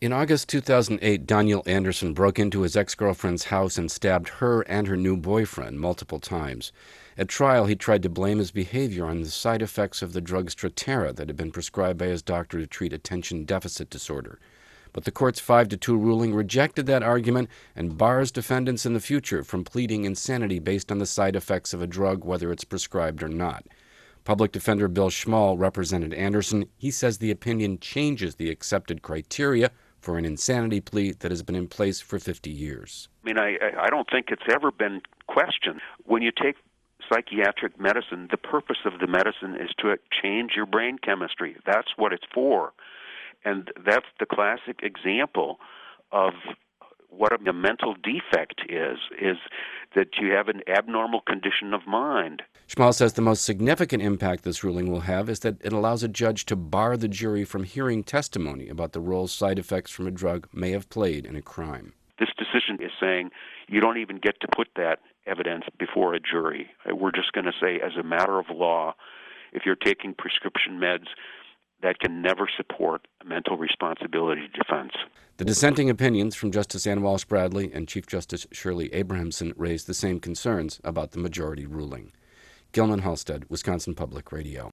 In August 2008, Daniel Anderson broke into his ex-girlfriend's house and stabbed her and her new boyfriend multiple times. At trial, he tried to blame his behavior on the side effects of the drug Strattera that had been prescribed by his doctor to treat attention deficit disorder. But the court's 5-2 ruling rejected that argument and bars defendants in the future from pleading insanity based on the side effects of a drug, whether it's prescribed or not. Public Defender Bill Schmall represented Anderson. He says the opinion changes the accepted criteria for an insanity plea that has been in place for 50 years. I don't think it's ever been questioned. When you take psychiatric medicine, the purpose of the medicine is to change your brain chemistry. That's what it's for. And that's the classic example of what a mental defect is that you have an abnormal condition of mind. Schmall says the most significant impact this ruling will have is that it allows a judge to bar the jury from hearing testimony about the role side effects from a drug may have played in a crime. This decision is saying you don't even get to put that evidence before a jury. We're just going to say, as a matter of law, if you're taking prescription meds, that can never support a mental responsibility defense. The dissenting opinions from Justice Ann Walsh Bradley and Chief Justice Shirley Abrahamson raised the same concerns about the majority ruling. Gilman Halstead, Wisconsin Public Radio.